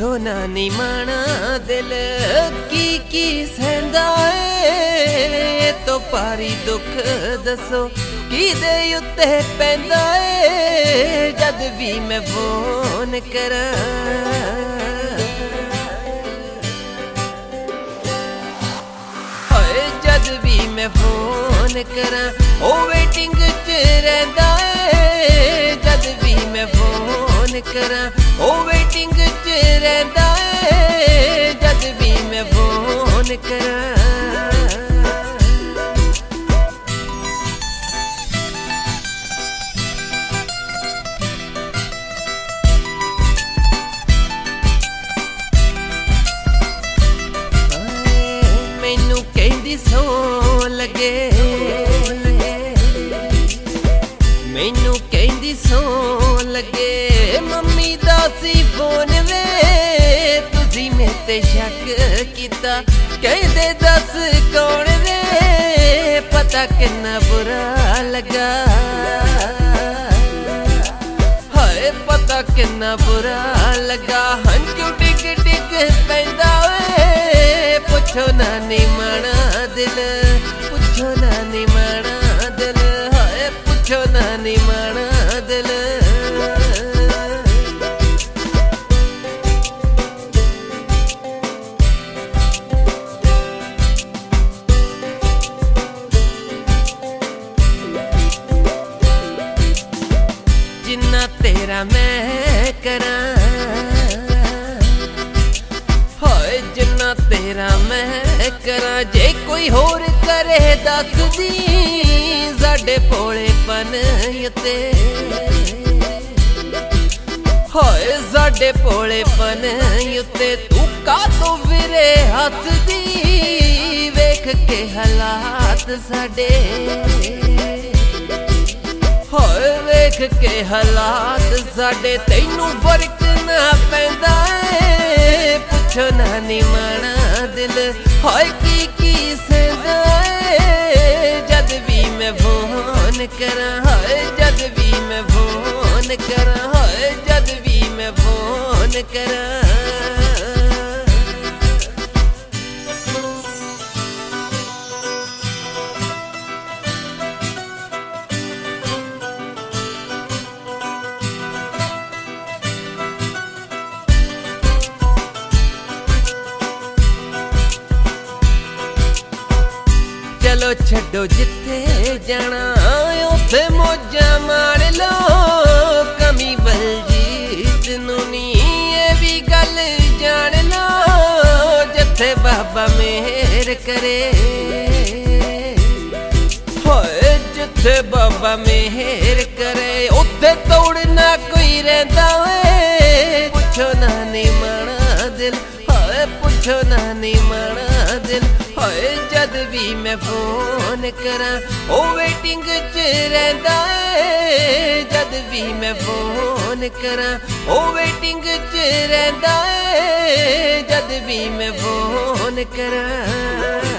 पुछो ना नी माना दिल की सहंदा है तो पारी दुख दसो किदे उत्ते पैंदा है जद भी मैं फोन करा जद भी मैं फोन करा ओ वेटिंग च रहिंदा है जद भी मैं फोन करा ओ वेटिंग च रहिंदा है जद भी मैं फोन करा सो लगे मैनू कहंदी सो लगे मम्मी दा सी फोन वे तुसी मेरे ते शक कीता कहंदे दस कौन वे पता किन्ना बुरा लगा हाय पता किन्ना बुरा लगा हंझू डिग डिग पैंदा वे पुछो ना नी माना दिल पुछो ना नी माना दिल हाय पुछो ना नी माना दिल जिन्ना तेरा मैं करा हाय जिन्ना तेरा मैं करा जे कोई होर करे दस दी साडे भोलेपन उत्ते हाय साडे भोलेपन उत्ते तू कातों फिरे हसदी वेख के हालात साडे हाय वेख के हालात साडे तैनू फर्क ना पैंदा है पुछो ना नी माना दिल हाय की सहंदा है जद भी मैं फोन करा हाय जद भी मैं फोन करा हाय जद भी मैं फोन करा चलो छड्डो जिथे जाना उत्थे मौजा मार लो कमी बलजीत नू नी ये भी गल जान लो जिथे बाबा मेहर करे होए जिथे बाबा मेहर करे उत्थे तोड़ना कोई रहिंदा वे पुछो ना नी माना दिल होए पुछो ना नी माना दिल होए जद भी मैं फोन करा ओ वेटिंग च रहिंदा है जद भी मैं फोन करा ओ वेटिंग च रहिंदा है जद भी मैं फोन करा